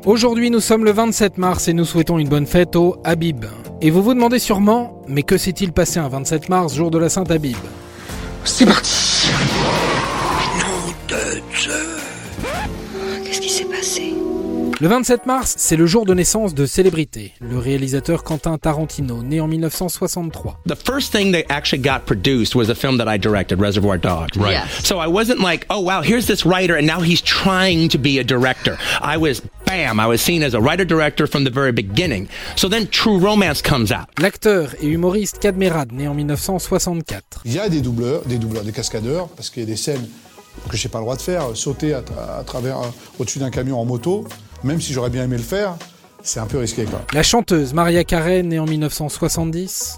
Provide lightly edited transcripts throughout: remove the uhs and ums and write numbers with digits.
Aujourd'hui, nous sommes le 27 mars et nous souhaitons une bonne fête au Habib. Et vous vous demandez sûrement, mais que s'est-il passé un 27 mars, jour de la Sainte Habib ? C'est parti. Nom de Dieu. Qu'est-ce qui s'est passé ? Le 27 mars, c'est le jour de naissance de célébrité, le réalisateur Quentin Tarantino, né en 1963. The first thing that actually got produced was a film that I directed, Reservoir Dogs. Right. Yes. So I wasn't like, oh wow, here's this writer and now he's trying to be a director. I was seen as a writer-director from the very beginning. So then True Romance comes out. L'acteur et humoriste Cadmerade, né en 1964. Il y a des doubleurs, des cascadeurs, parce qu'il y a des scènes que j'ai pas le droit de faire, sauter à travers au-dessus d'un camion en moto, même si j'aurais bien aimé le faire, c'est un peu risqué quoi. La chanteuse Maria Carey, née en 1970.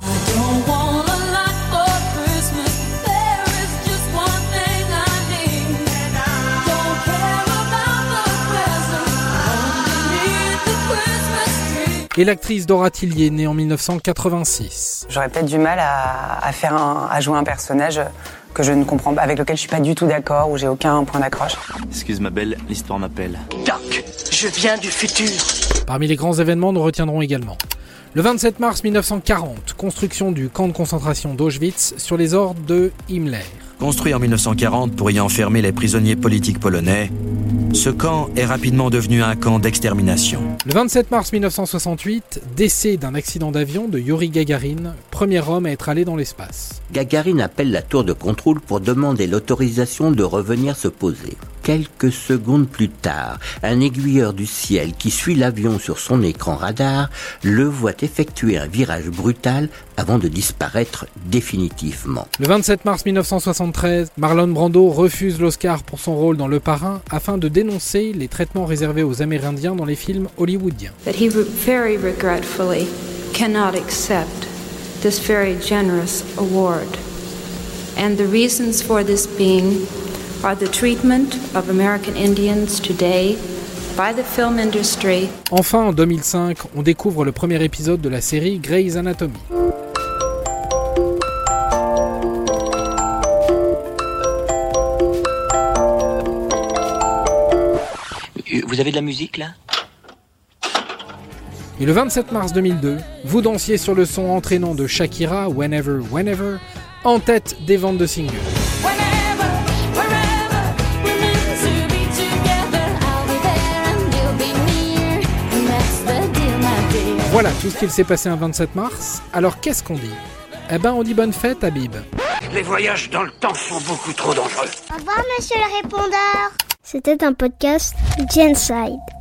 Et l'actrice Dora Tillier, née en 1986. J'aurais peut-être du mal à jouer un personnage que je ne comprends pas, avec lequel je suis pas du tout d'accord, où j'ai aucun point d'accroche. Excuse ma belle, l'histoire m'appelle. Doc, je viens du futur. Parmi les grands événements, nous retiendrons également le 27 mars 1940, construction du camp de concentration d'Auschwitz sur les ordres de Himmler. Construit en 1940 pour y enfermer les prisonniers politiques polonais, ce camp est rapidement devenu un camp d'extermination. Le 27 mars 1968, décès d'un accident d'avion de Youri Gagarin, premier homme à être allé dans l'espace. Gagarin appelle la tour de contrôle pour demander l'autorisation de revenir se poser. Quelques secondes plus tard, un aiguilleur du ciel qui suit l'avion sur son écran radar le voit effectuer un virage brutal avant de disparaître définitivement. Le 27 mars 1973, Marlon Brando refuse l'Oscar pour son rôle dans Le Parrain afin de dénoncer les traitements réservés aux Amérindiens dans les films hollywoodiens. That he very regretfully cannot accept this very generous award. And the reasons for this being are the treatment of American Indians today by the film industry. Enfin, en 2005, on découvre le premier épisode de la série Grey's Anatomy. Vous avez de la musique là ? Et le 27 mars 2002, vous dansiez sur le son entraînant de Shakira, Whenever, Whenever, en tête des ventes de singles. Voilà tout ce qu'il s'est passé un 27 mars. Alors qu'est-ce qu'on dit ? Eh ben on dit bonne fête Habib. Les voyages dans le temps sont beaucoup trop dangereux. Au revoir monsieur le répondeur. C'était un podcast Genside.